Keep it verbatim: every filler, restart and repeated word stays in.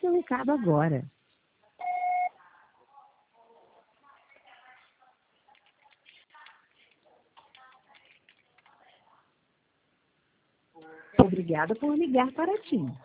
seu recado agora. Obrigada por ligar para TIM.